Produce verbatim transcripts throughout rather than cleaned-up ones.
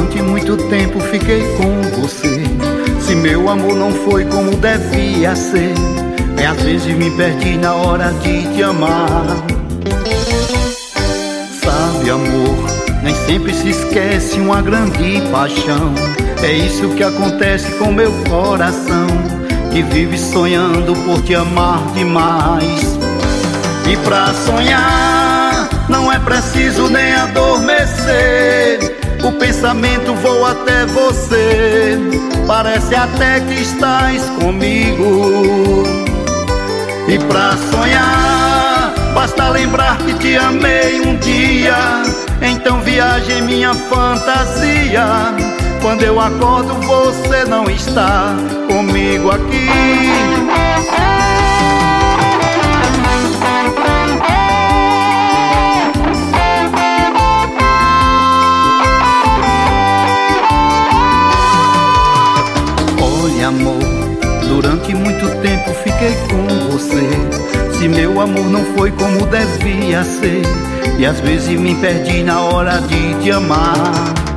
Durante muito tempo fiquei com você. Se meu amor não foi como devia ser, é às vezes me perdi na hora de te amar. Sabe, amor, nem sempre se esquece uma grande paixão. É isso que acontece com meu coração, que vive sonhando por te amar demais. E pra sonhar não é preciso nem adormecer, o pensamento voa até você, parece até que estás comigo. E pra sonhar basta lembrar que te amei um dia, então viaje em minha fantasia. Quando eu acordo você não está comigo aqui. Olha, amor, durante muito tempo fiquei com você. Se meu amor não foi como devia ser, e às vezes me perdi na hora de te amar.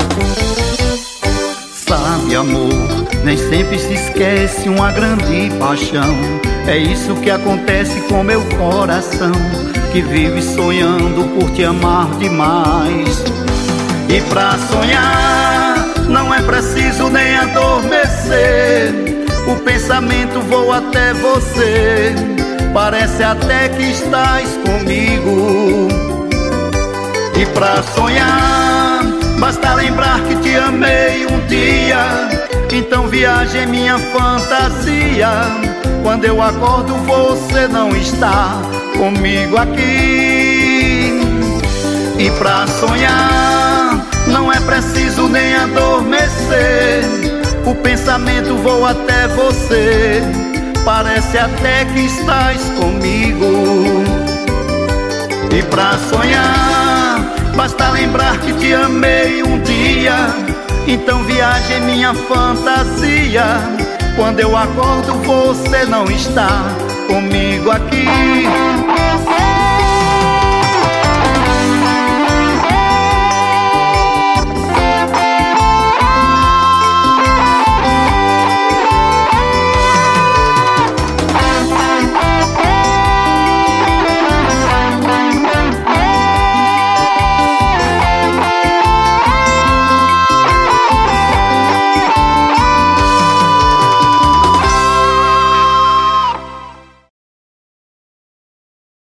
Sabe, amor, nem sempre se esquece uma grande paixão. É isso que acontece com meu coração, que vive sonhando por te amar demais. E pra sonhar não é preciso nem adormecer, o pensamento voa até você, parece até que estás comigo. E pra sonhar basta lembrar que te amei um dia, então viaje em minha fantasia. Quando eu acordo você não está comigo aqui. E pra sonhar não é preciso nem adormecer, o pensamento voa até você, parece até que estás comigo. E pra sonhar basta lembrar que te amei um dia, então viaje em minha fantasia. Quando eu acordo você não está comigo aqui.